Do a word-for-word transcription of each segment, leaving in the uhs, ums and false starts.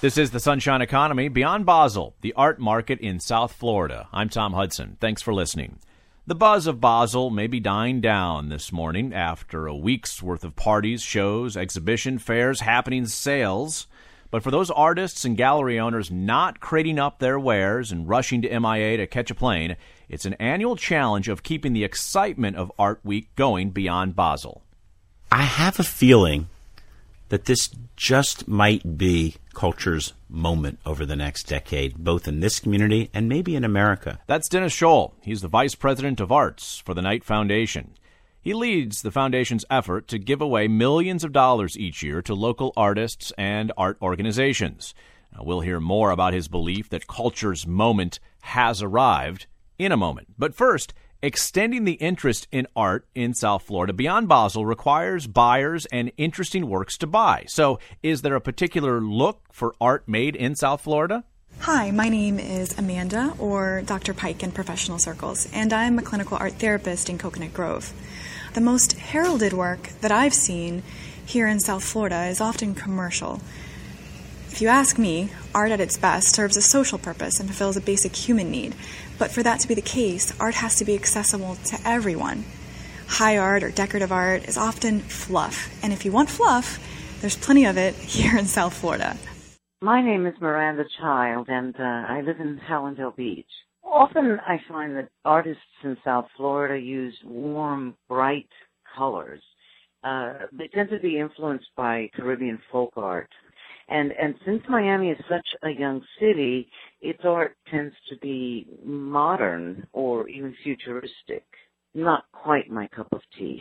This is the Sunshine Economy Beyond Basel, the art market in South Florida. I'm Tom Hudson. Thanks for listening. The buzz of Basel may be dying down this morning after a week's worth of parties, shows, exhibition, fairs, happenings, sales. But for those artists and gallery owners not crating up their wares and rushing to M I A to catch a plane, it's an annual challenge of keeping the excitement of Art Week going beyond Basel. I have a feeling that this just might be culture's moment over the next decade, both in this community and maybe in America. That's Dennis Scholl. He's the Vice President of Arts for the Knight Foundation. He leads the foundation's effort to give away millions of dollars each year to local artists and art organizations. Now, we'll hear more about his belief that culture's moment has arrived in a moment. But first, extending the interest in art in South Florida beyond Basel requires buyers and interesting works to buy. So is there a particular look for art made in South Florida? Hi, my name is Amanda, or Doctor Pike in professional circles, and I'm a clinical art therapist in Coconut Grove. The most heralded work that I've seen here in South Florida is often commercial. If you ask me, art at its best serves a social purpose and fulfills a basic human need. But for that to be the case, art has to be accessible to everyone. High art or decorative art is often fluff, and if you want fluff, there's plenty of it here in South Florida. My name is Miranda Child, and uh, I live in Hallandale Beach. Often I find that artists in South Florida use warm, bright colors. Uh, they tend to be influenced by Caribbean folk art. And and since Miami is such a young city, its art tends to be modern or even futuristic. Not quite my cup of tea.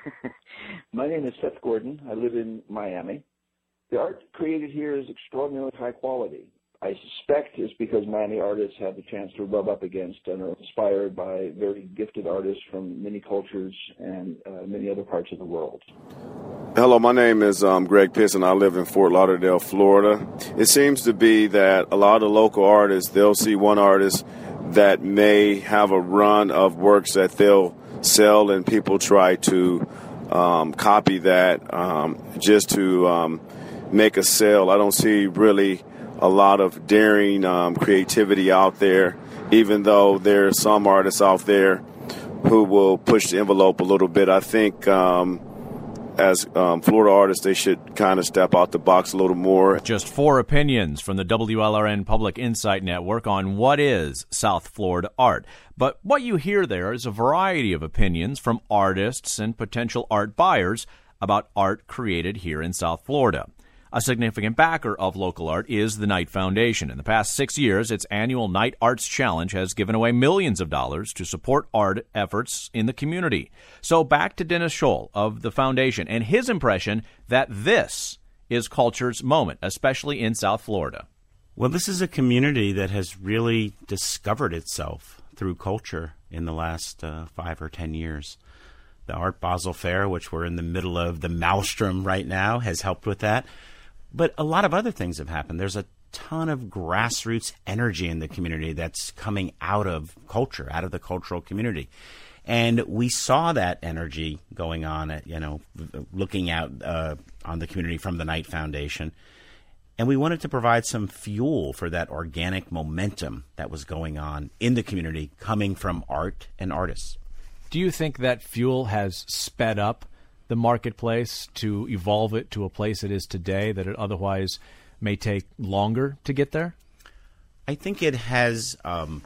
My name is Seth Gordon. I live in Miami. The art created here is extraordinarily high quality. I suspect it's because Miami artists have the chance to rub up against and are inspired by very gifted artists from many cultures and uh, many other parts of the world. Hello, my name is um, Greg Pisson. I live in Fort Lauderdale, Florida. It seems to be that a lot of local artists, they'll see one artist that may have a run of works that they'll sell, and people try to um, copy that um, just to um, make a sale. I don't see really a lot of daring um, creativity out there, even though there are some artists out there who will push the envelope a little bit. I think um, as um, Florida artists, they should kind of step out the box a little more. Just four opinions from the W L R N Public Insight Network on what is South Florida art. But what you hear there is a variety of opinions from artists and potential art buyers about art created here in South Florida. A significant backer of local art is the Knight Foundation. In the past six years, its annual Knight Arts Challenge has given away millions of dollars to support art efforts in the community. So back to Dennis Scholl of the foundation and his impression that this is culture's moment, especially in South Florida. Well, this is a community that has really discovered itself through culture in the last uh, five or ten years. The Art Basel Fair, which we're in the middle of the maelstrom right now, has helped with that. But a lot of other things have happened. There's a ton of grassroots energy in the community that's coming out of culture, out of the cultural community. And we saw that energy going on, at, you know, looking out uh, on the community from the Knight Foundation. And we wanted to provide some fuel for that organic momentum that was going on in the community coming from art and artists. Do you think that fuel has sped up the marketplace to evolve it to a place it is today that it otherwise may take longer to get there? I think it has um,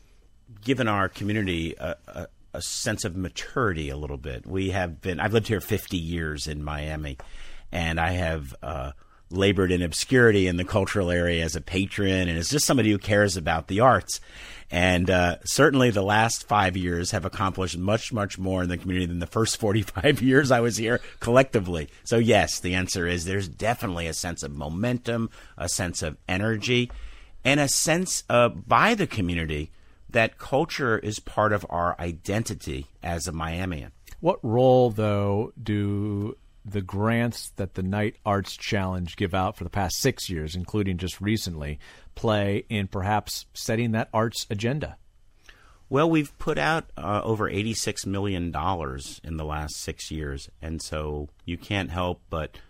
given our community a, a, a sense of maturity a little bit. We have been, I've lived here fifty years in Miami, and I have uh, labored in obscurity in the cultural area as a patron and as just somebody who cares about the arts. And uh, certainly the last five years have accomplished much, much more in the community than the first forty-five years I was here collectively. So, yes, the answer is there's definitely a sense of momentum, a sense of energy, and a sense uh, by the community that culture is part of our identity as a Miamian. What role, though, do the grants that the Knight Arts Challenge give out for the past six years, including just recently, play in perhaps setting that arts agenda? Well, we've put out uh, over eighty-six million dollars in the last six years, and so you can't help but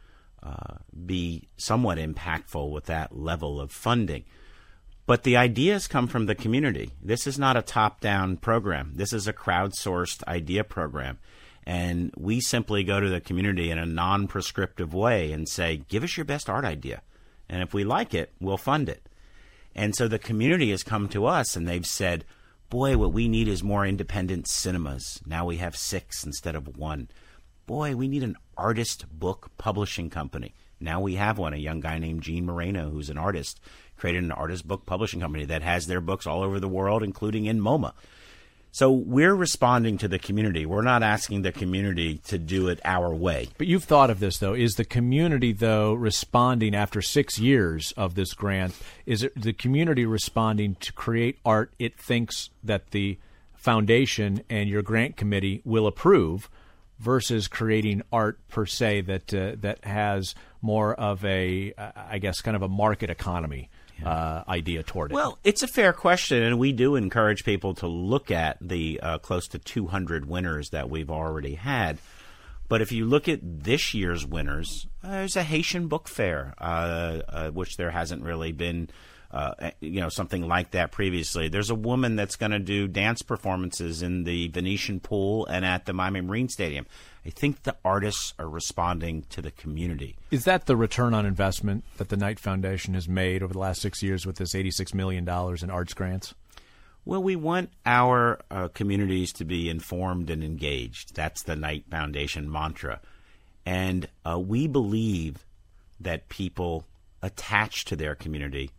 uh, be somewhat impactful with that level of funding. But the ideas come from the community. This is not a top-down program. This is a crowdsourced idea program. And we simply go to the community in a non-prescriptive way and say, give us your best art idea. And if we like it, we'll fund it. And so the community has come to us and they've said, boy, what we need is more independent cinemas. Now we have six instead of one. Boy, we need an artist book publishing company. Now we have one, a young guy named Gene Moreno, who's an artist, created an artist book publishing company that has their books all over the world, including in MoMA. So we're responding to the community. We're not asking the community to do it our way. But you've thought of this, though. Is the community, though, responding after six years of this grant? Is it the community responding to create art it thinks that the foundation and your grant committee will approve versus creating art per se that uh, that has more of a, uh, I guess, kind of a market economy Uh, idea toward it? Well, it's a fair question, and we do encourage people to look at the uh, close to two hundred winners that we've already had. But if you look at this year's winners, uh, there's a Haitian book fair, uh, uh, which there hasn't really been uh, you know, something like that previously. There's a woman that's going to do dance performances in the Venetian Pool and at the Miami Marine Stadium. I think the artists are responding to the community. Is that the return on investment that the Knight Foundation has made over the last six years with this eighty-six million dollars in arts grants? Well, we want our uh, communities to be informed and engaged. That's the Knight Foundation mantra. And uh, we believe that people attach to their community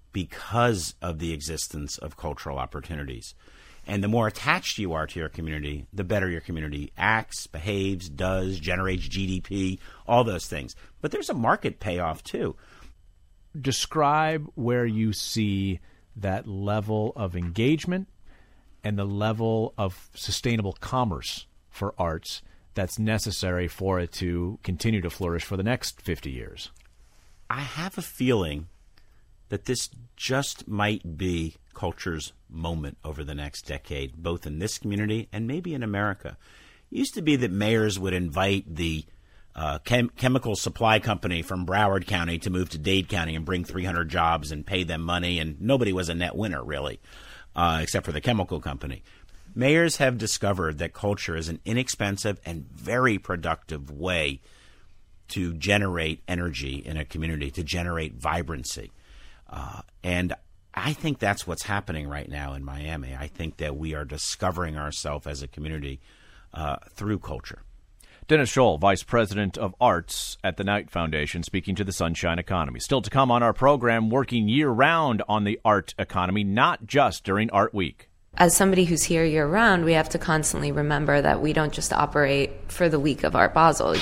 because of the existence of cultural opportunities. And the more attached you are to your community, the better your community acts, behaves, does, generates G D P, all those things. But there's a market payoff, too. Describe where you see that level of engagement and the level of sustainable commerce for arts that's necessary for it to continue to flourish for the next fifty years. I have a feeling that this just might be culture's moment over the next decade, both in this community and maybe in America. It used to be that mayors would invite the uh, chem- chemical supply company from Broward County to move to Dade County and bring three hundred jobs and pay them money, and nobody was a net winner, really, uh, except for the chemical company. Mayors have discovered that culture is an inexpensive and very productive way to generate energy in a community, to generate vibrancy. Uh, and I think that's what's happening right now in Miami. I think that we are discovering ourselves as a community uh, through culture. Dennis Scholl, Vice President of Arts at the Knight Foundation, speaking to the Sunshine Economy. Still to come on our program, working year-round on the art economy, not just during Art Week. As somebody who's here year-round, we have to constantly remember that we don't just operate for the week of Art Basel.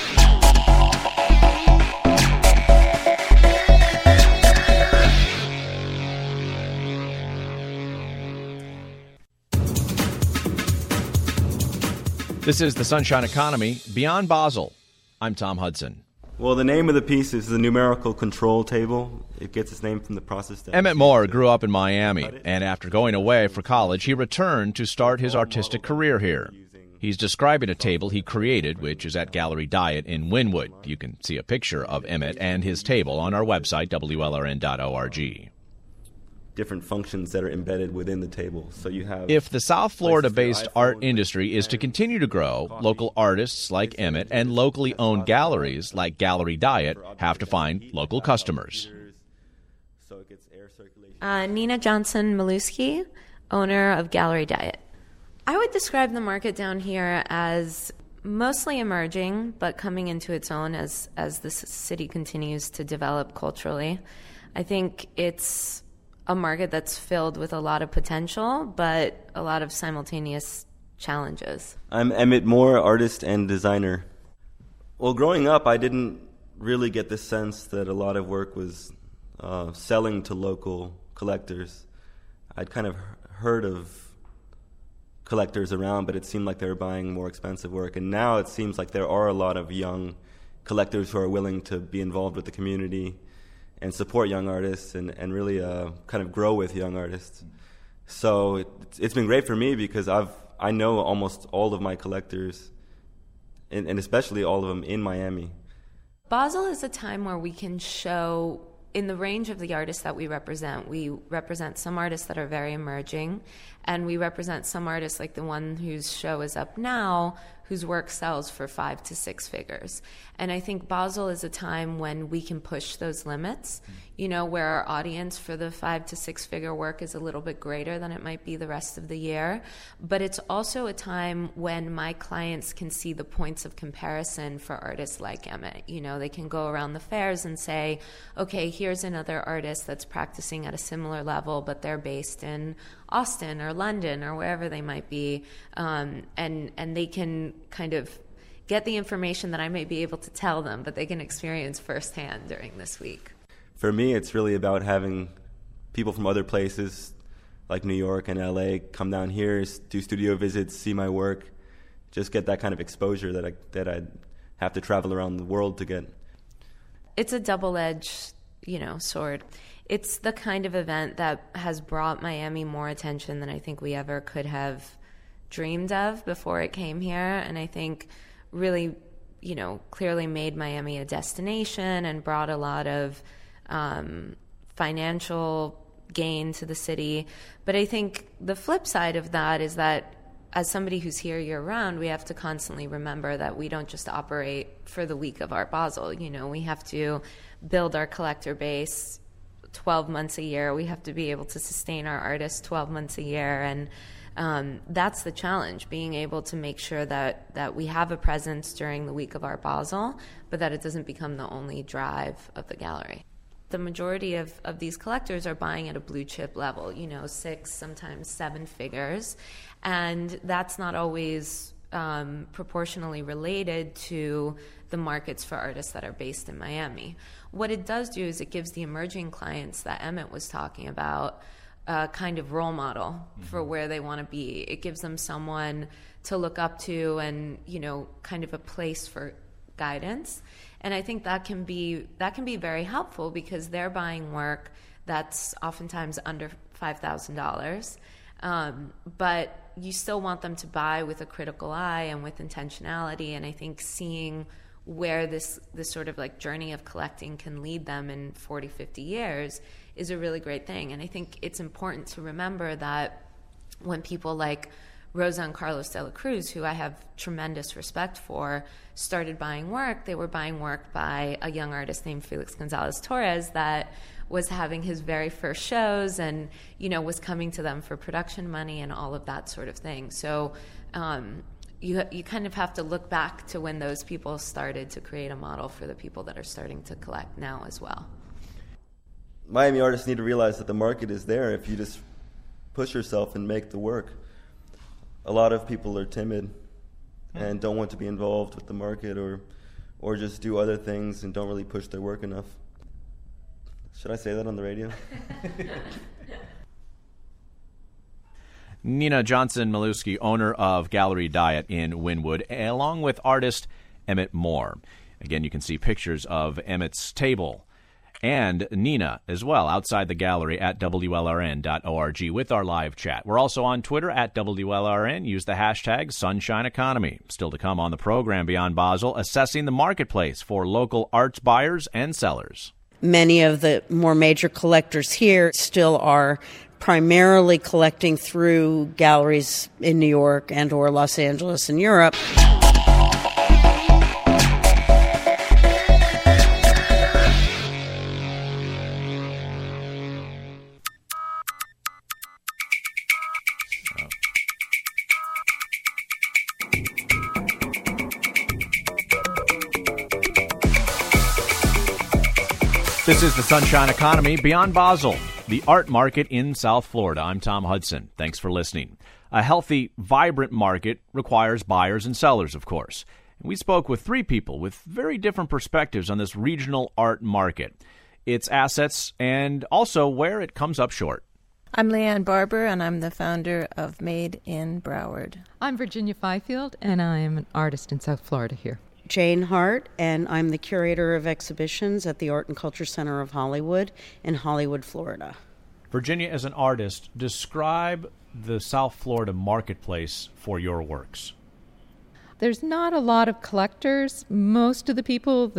This is the Sunshine Economy, Beyond Basel. I'm Tom Hudson. Well, the name of the piece is the numerical control table. It gets its name from the process. That Emmett Moore grew up in Miami, and after going away for college, he returned to start his artistic career here. He's describing a table he created, which is at Gallery Diet in Wynwood. You can see a picture of Emmett and his table on our website, W L R N dot org. Different functions that are embedded within the table. So you have. If the South Florida-based art industry is to continue to grow, local artists like Emmett and locally owned galleries like Gallery Diet have to find local customers. Uh, Nina Johnson Maluski, owner of Gallery Diet. I would describe the market down here as mostly emerging, but coming into its own as as the city continues to develop culturally. I think it's a market that's filled with a lot of potential, but a lot of simultaneous challenges. I'm Emmett Moore, artist and designer. Well, growing up, I didn't really get the sense that a lot of work was uh, selling to local collectors. I'd kind of heard of collectors around, but it seemed like they were buying more expensive work. And now it seems like there are a lot of young collectors who are willing to be involved with the community and support young artists and, and really uh, kind of grow with young artists. So it, it's been great for me because I've I know almost all of my collectors, and, and especially all of them in Miami. Basel is a time where we can show, in the range of the artists that we represent, we represent some artists that are very emerging, and we represent some artists like the one whose show is up now, whose work sells for five to six figures. And I think Basel is a time when we can push those limits, you know, where our audience for the five to six figure work is a little bit greater than it might be the rest of the year. But it's also a time when my clients can see the points of comparison for artists like Emmett. You know, they can go around the fairs and say, okay, here's another artist that's practicing at a similar level, but they're based in Austin or London or wherever they might be, um, and and they can kind of get the information that I may be able to tell them, but they can experience firsthand during this week. For me, it's really about having people from other places like New York and L A come down here, do studio visits, see my work, just get that kind of exposure that I that I'd have to travel around the world to get. It's a double-edged, you know, sword. It's the kind of event that has brought Miami more attention than I think we ever could have dreamed of before it came here. And I think really, you know, clearly made Miami a destination and brought a lot of um, financial gain to the city. But I think the flip side of that is that as somebody who's here year-round, we have to constantly remember that we don't just operate for the week of Art Basel. You know, we have to build our collector base twelve months a year. We have to be able to sustain our artists twelve months a year. And um, that's the challenge, being able to make sure that, that we have a presence during the week of Art Basel, but that it doesn't become the only drive of the gallery. The majority of, of these collectors are buying at a blue chip level, you know, six, sometimes seven figures. And that's not always um, proportionally related to the markets for artists that are based in Miami. What it does do is it gives the emerging clients that Emmett was talking about a kind of role model mm-hmm. for where they want to be. It gives them someone to look up to and, you know, kind of a place for guidance. And I think that can be that can be very helpful because they're buying work that's oftentimes under five thousand dollars. Um, but you still want them to buy with a critical eye and with intentionality. And I think seeing where this, this sort of like journey of collecting can lead them in forty, fifty years is a really great thing. And I think it's important to remember that when people like Rosa and Carlos de la Cruz, who I have tremendous respect for, started buying work, they were buying work by a young artist named Felix Gonzalez Torres that was having his very first shows and, you know, was coming to them for production money and all of that sort of thing. So um, you you kind of have to look back to when those people started to create a model for the people that are starting to collect now as well. Miami artists need to realize that the market is there if you just push yourself and make the work. A lot of people are timid and don't want to be involved with the market or or just do other things and don't really push their work enough. Should I say that on the radio? Nina Johnson-Milewski, owner of Gallery Diet in Wynwood, along with artist Emmett Moore. Again, you can see pictures of Emmett's table and Nina as well outside the gallery at W L R N dot org with our live chat. We're also on Twitter at W L R N. Use the hashtag Sunshine Economy. Still to come on the program Beyond Basel, assessing the marketplace for local arts buyers and sellers. Many of the more major collectors here still are primarily collecting through galleries in New York and or Los Angeles and Europe. This is the Sunshine Economy, Beyond Basel, the art market in South Florida. I'm Tom Hudson. Thanks for listening. A healthy, vibrant market requires buyers and sellers, of course. And we spoke with three people with very different perspectives on this regional art market, its assets, and also where it comes up short. I'm Leanne Barber, and I'm the founder of Made in Broward. I'm Virginia Fifield, and I am an artist in South Florida here. Jane Hart, and I'm the curator of exhibitions at the Art and Culture Center of Hollywood in Hollywood, Florida. Virginia, as an artist, describe the South Florida marketplace for your works. There's not a lot of collectors. Most of the people that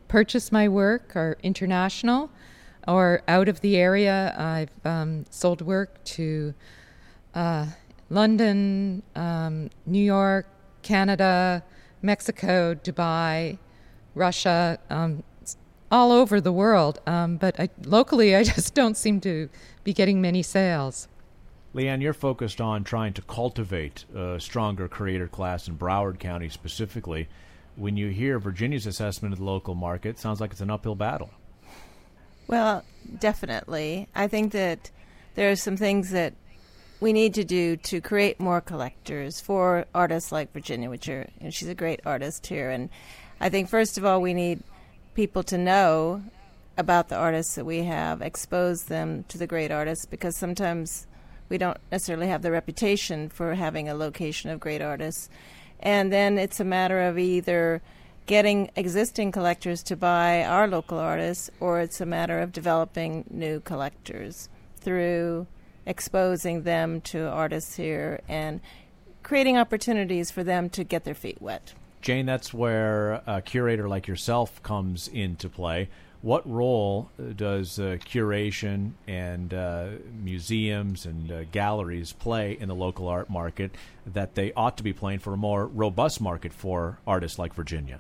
purchase my work are international or out of the area. I've um, sold work to uh, London, um, New York, Canada, Mexico, Dubai, Russia, um, all over the world. Um, but I, locally, I just don't seem to be getting many sales. Leanne, you're focused on trying to cultivate a stronger creator class in Broward County specifically. When you hear Virginia's assessment of the local market, it sounds like it's an uphill battle. Well, definitely. I think that there are some things that we need to do to create more collectors for artists like Virginia, which are, you know, she's a great artist here. And I think, first of all, we need people to know about the artists that we have, expose them to the great artists, because sometimes we don't necessarily have the reputation for having a location of great artists. And then it's a matter of either getting existing collectors to buy our local artists, or it's a matter of developing new collectors through exposing them to artists here and creating opportunities for them to get their feet wet. Jane, that's where a curator like yourself comes into play. What role does uh, curation and uh, museums and uh, galleries play in the local art market that they ought to be playing for a more robust market for artists like Virginia?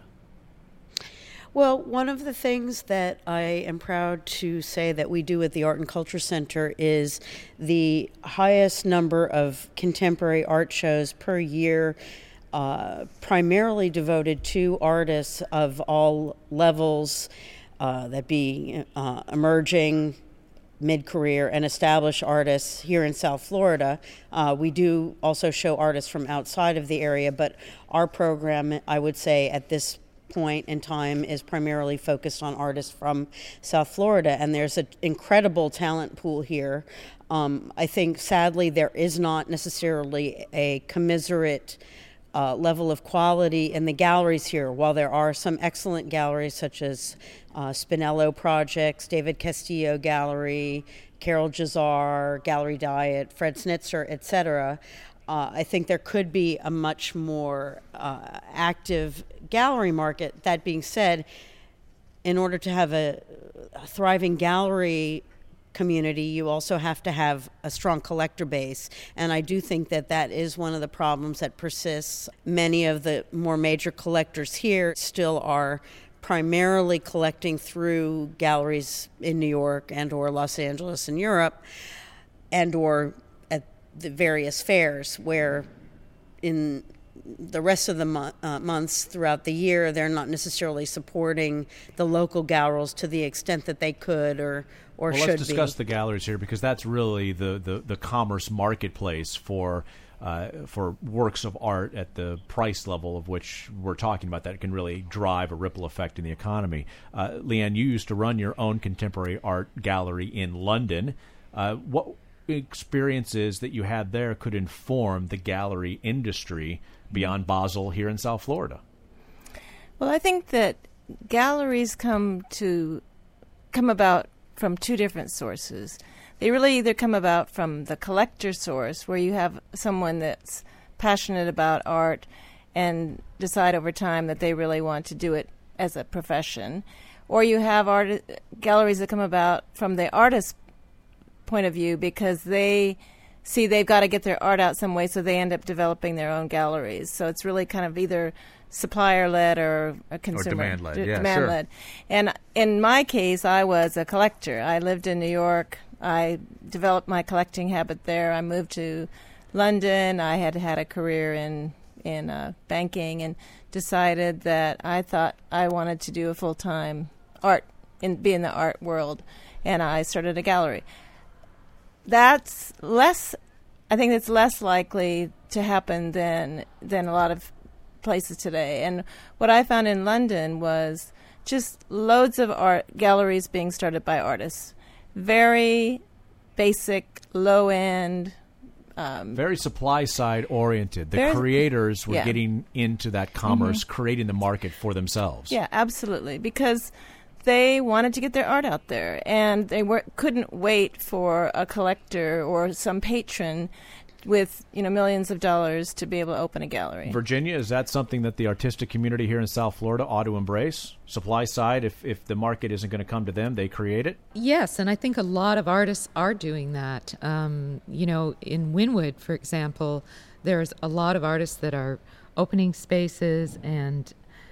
Well, one of the things that I am proud to say that we do at the Art and Culture Center is the highest number of contemporary art shows per year, uh, primarily devoted to artists of all levels, uh, that be uh, emerging, mid-career, and established artists here in South Florida. Uh, we do also show artists from outside of the area, but our program, I would say, at this point in time is primarily focused on artists from South Florida, and there's an incredible talent pool here. Um, I think, sadly, there is not necessarily a commiserate uh, level of quality in the galleries here. While there are some excellent galleries such as uh, Spinello Projects, David Castillo Gallery, Carol Jazar, Gallery Diet, Fred Snitzer, et cetera, Uh, I think there could be a much more uh, active gallery market. That being said, in order to have a, a thriving gallery community, you also have to have a strong collector base. And I do think that that is one of the problems that persists. Many of the more major collectors here still are primarily collecting through galleries in New York and or Los Angeles in Europe, and or the various fairs, where in the rest of the mo- uh, months throughout the year, they're not necessarily supporting the local galleries to the extent that they could or, or well, should be. Let's discuss the galleries here, because that's really the, the, the commerce marketplace for uh, for works of art at the price level of which we're talking about that can really drive a ripple effect in the economy. Uh, Leanne, you used to run your own contemporary art gallery in London. Uh, what experiences that you had there could inform the gallery industry beyond Basel here in South Florida? Well, I think that galleries come to come about from two different sources. They really either come about from the collector source, where you have someone that's passionate about art and decide over time that they really want to do it as a profession, or you have art galleries that come about from the artist's point of view, because they see they've got to get their art out some way, so they end up developing their own galleries. So it's really kind of either supplier-led or a consumer. Or demand-led, d- yeah, demand-led. Sure. And in my case, I was a collector. I lived in New York. I developed my collecting habit there. I moved to London. I had had a career in, in uh, banking, and decided that I thought I wanted to do a full-time art, and be in the art world. And I started a gallery. That's less, I think it's less likely to happen than than a lot of places today. And what I found in London was just loads of art galleries being started by artists. Very basic, low-end. Um, Very supply-side oriented. The creators were yeah. getting into that commerce, Mm-hmm. creating the market for themselves. Yeah, absolutely. Because they wanted to get their art out there, and they were, couldn't wait for a collector or some patron with, you know, millions of dollars to be able to open a gallery. Virginia, is that something that the artistic community here in South Florida ought to embrace? Supply side, if, if the market isn't going to come to them, they create it? Yes, and I think a lot of artists are doing that. Um, you know, in Wynwood, for example, there's a lot of artists that are opening spaces and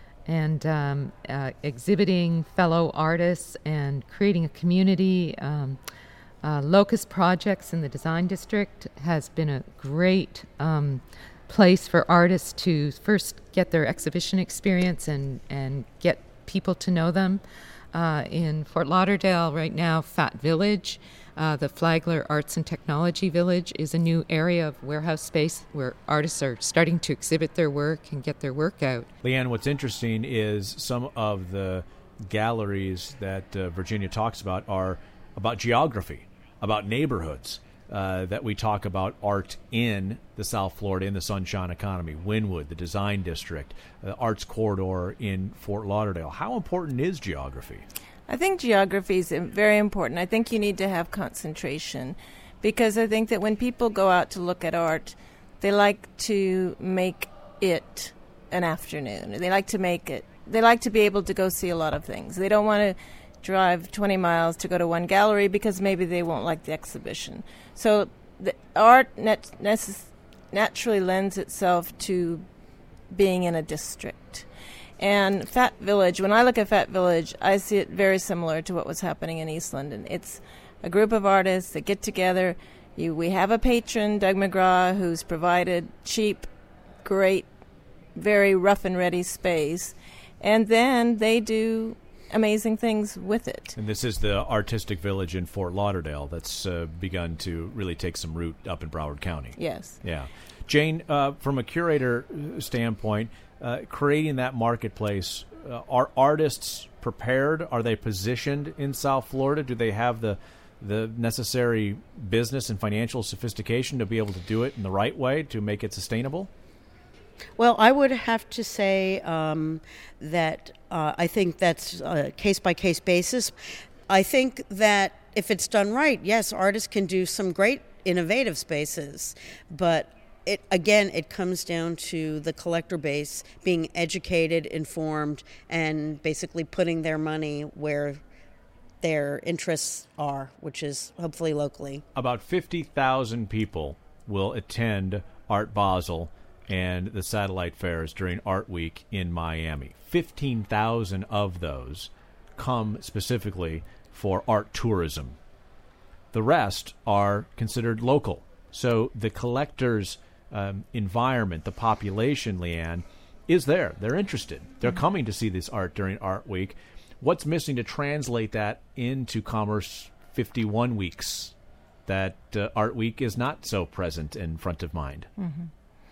and um, uh, exhibiting fellow artists and creating a community. Um, uh, Locust Projects in the Design District has been a great um, place for artists to first get their exhibition experience and, and get people to know them. Uh, in Fort Lauderdale right now, Fat Village, uh, the Flagler Arts and Technology Village, is a new area of warehouse space where artists are starting to exhibit their work and get their work out. Leanne, what's interesting is some of the galleries that uh, Virginia talks about are about geography, about neighborhoods. Uh, that we talk about art in the South Florida, in the Sunshine Economy, Wynwood, the Design District, the Arts Corridor in Fort Lauderdale. How important is geography? I think geography is very important. I think you need to have concentration, because I think that when people go out to look at art, they like to make it an afternoon. They like to make it, they like to be able to go see a lot of things. They don't want to drive twenty miles to go to one gallery because maybe they won't like the exhibition. So the art net, necess- naturally lends itself to being in a district. And Fat Village, when I look at Fat Village, I see it very similar to what was happening in East London. It's a group of artists that get together. You, we have a patron, Doug McGraw, who's provided cheap, great, very rough and ready space. And then they do amazing things with it. And this is the artistic village in Fort Lauderdale that's uh, begun to really take some root up in Broward County. Yes. Yeah. Jane, uh, from a curator standpoint, uh, creating that marketplace, uh, are artists prepared? Are they positioned in South Florida? Do they have the the necessary business and financial sophistication to be able to do it in the right way to make it sustainable? Well, I would have to say um, that uh, I think that's a case-by-case basis. I think that if it's done right, yes, artists can do some great innovative spaces, but it again, it comes down to the collector base being educated, informed, and basically putting their money where their interests are, which is hopefully locally. About fifty thousand people will attend Art Basel and the satellite fairs during Art Week in Miami. fifteen thousand of those come specifically for art tourism. The rest are considered local. So the collectors' um, environment, the population, Leanne, is there. They're interested. They're coming to see this art during Art Week. What's missing to translate that into Commerce fifty-one weeks that uh, Art Week is not so present and front of mind? Mm-hmm.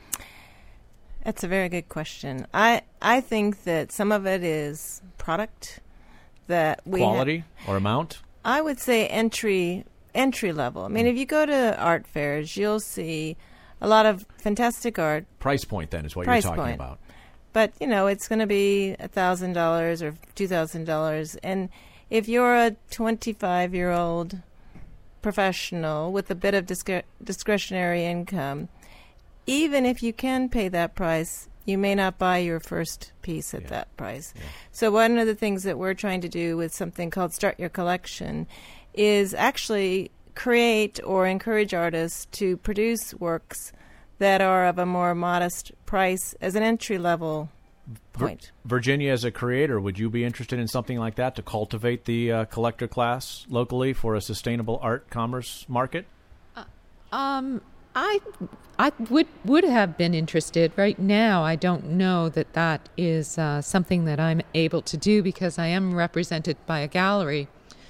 That's a very good question. I I think that some of it is product that we quality ha- or amount. I would say entry entry level. I mean, mm. if you go to art fairs, you'll see a lot of fantastic art. Price point then is what Price you're talking point. about. But you know, it's going to be a thousand dollars or two thousand dollars, and if you're a twenty-five year old professional with a bit of discre- discretionary income, even if you can pay that price, you may not buy your first piece at yeah. that price. Yeah. So one of the things that we're trying to do with something called Start Your Collection is actually create or encourage artists to produce works that are of a more modest price as an entry-level point. Virginia, as a creator, would you be interested in something like that to cultivate the uh, collector class locally for a sustainable art commerce market? Uh, um. I I would would have been interested. Right now, I don't know that that is uh, something that I'm able to do because I am represented by a gallery,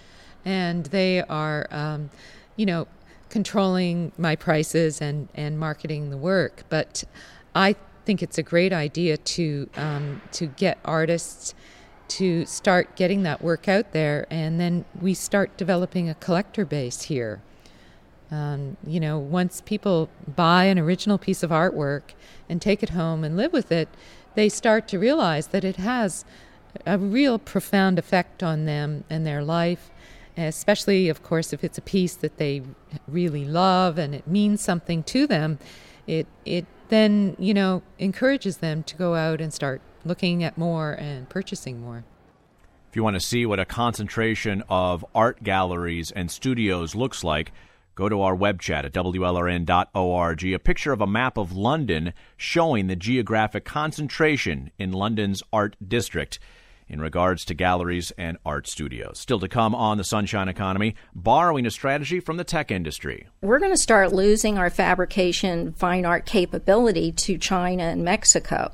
and they are, um, you know, controlling my prices and, and marketing the work. But I think it's a great idea to um, to get artists to start getting that work out there, and then we start developing a collector base here. Um, you know, once people buy an original piece of artwork and take it home and live with it, they start to realize that it has a real profound effect on them and their life. especially, of course, if it's a piece that they really love and it means something to them, it it then, you know, encourages them to go out and start looking at more and purchasing more. If you want to see what a concentration of art galleries and studios looks like, go to our web chat at W L R N dot org. A picture of a map of London showing the geographic concentration in London's art district in regards to galleries and art studios. Still to come on the Sunshine Economy, borrowing a strategy from the tech industry. We're going to start losing our fabrication fine art capability to China and Mexico.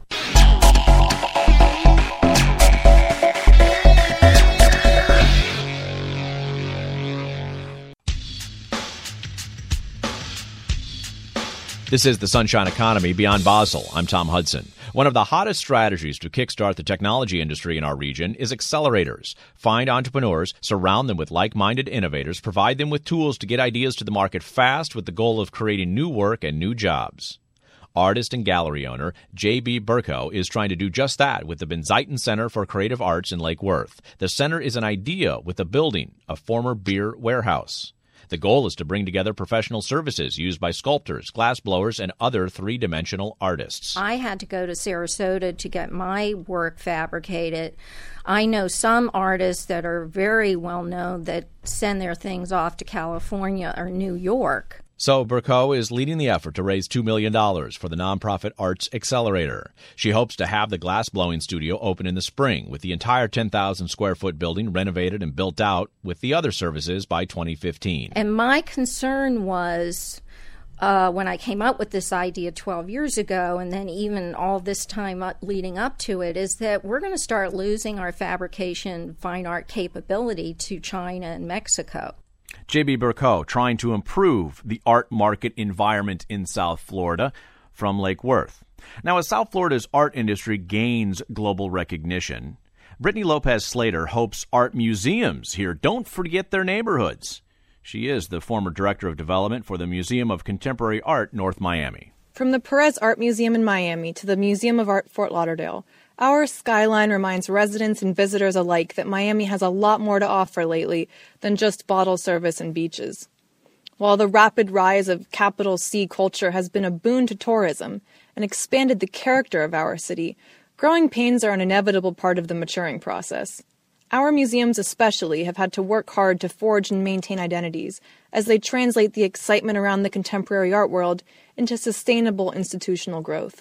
This is the Sunshine Economy Beyond Basel. I'm Tom Hudson. One of the hottest strategies to kickstart the technology industry in our region is accelerators. Find entrepreneurs, surround them with like-minded innovators, provide them with tools to get ideas to the market fast with the goal of creating new work and new jobs. Artist and gallery owner J B Burko is trying to do just that with the Benzeiten Center for Creative Arts in Lake Worth. The center is an idea with a building, a former beer warehouse. The goal is to bring together professional services used by sculptors, glassblowers, and other three-dimensional artists. I had to go to Sarasota to get my work fabricated. I know some artists that are very well known that send their things off to California or New York. So Burko is leading the effort to raise two million dollars for the nonprofit Arts Accelerator. She hopes to have the glass-blowing studio open in the spring, with the entire ten thousand square foot building renovated and built out with the other services by twenty fifteen. And my concern was, uh, when I came up with this idea twelve years ago, and then even all this time up leading up to it, is that we're going to start losing our fabrication fine art capability to China and Mexico. J B Burko trying to improve the art market environment in South Florida from Lake Worth. Now, as South Florida's art industry gains global recognition, Brittany Lopez Slater hopes art museums here don't forget their neighborhoods. She is the former director of development for the Museum of Contemporary Art, North Miami. From the Perez Art Museum in Miami to the Museum of Art Fort Lauderdale, our skyline reminds residents and visitors alike that Miami has a lot more to offer lately than just bottle service and beaches. While the rapid rise of capital C culture has been a boon to tourism and expanded the character of our city, growing pains are an inevitable part of the maturing process. Our museums especially have had to work hard to forge and maintain identities as they translate the excitement around the contemporary art world into sustainable institutional growth.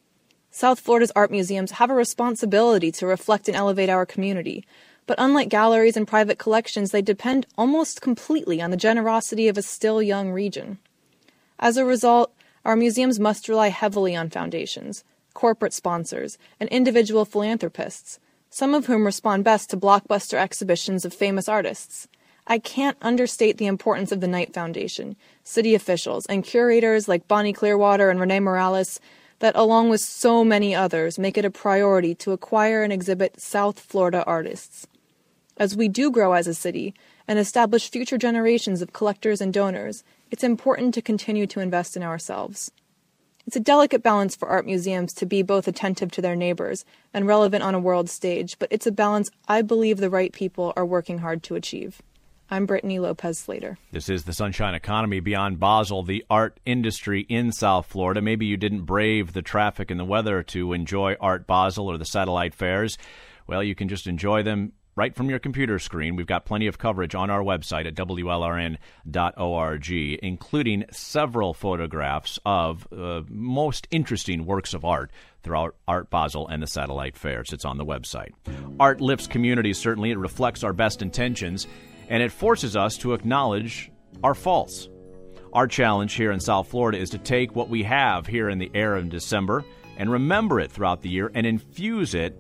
South Florida's art museums have a responsibility to reflect and elevate our community, but unlike galleries and private collections, they depend almost completely on the generosity of a still young region. As a result, our museums must rely heavily on foundations, corporate sponsors, and individual philanthropists, some of whom respond best to blockbuster exhibitions of famous artists. I can't understate the importance of the Knight Foundation, city officials, and curators like Bonnie Clearwater and Renee Morales that, along with so many others, make it a priority to acquire and exhibit South Florida artists. As we do grow as a city and establish future generations of collectors and donors, it's important to continue to invest in ourselves. It's a delicate balance for art museums to be both attentive to their neighbors and relevant on a world stage, but it's a balance I believe the right people are working hard to achieve. I'm Brittany Lopez Slater. This is the Sunshine Economy Beyond Basel, the art industry in South Florida. Maybe you didn't brave the traffic and the weather to enjoy Art Basel or the satellite fairs. Well, you can just enjoy them right from your computer screen. We've got plenty of coverage on our website at W L R N dot org, including several photographs of uh, most interesting works of art throughout Art Basel and the satellite fairs. It's on the website. Art lifts communities, certainly. It reflects our best intentions, and it forces us to acknowledge our faults. Our challenge here in South Florida is to take what we have here in the air in December and remember it throughout the year and infuse it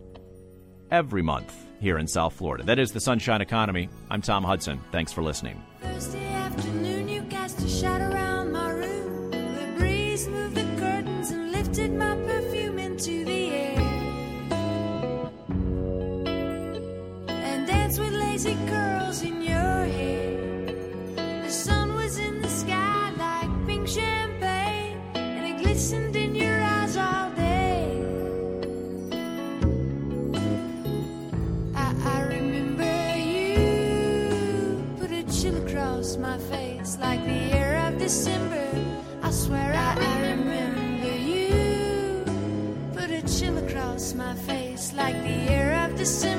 every month here in South Florida. That is the Sunshine Economy. I'm Tom Hudson. Thanks for listening. Thursday afternoon, you cast a shadow around my room. The breeze moved the curtains and lifted my perfume into the air. And danced with lazy curls in your hair. The sun was in the sky like pink champagne, and it glistened in your eyes all day. I, I remember you put like the air of December. I swear I, I remember you. Put a chill across my face like the air of December.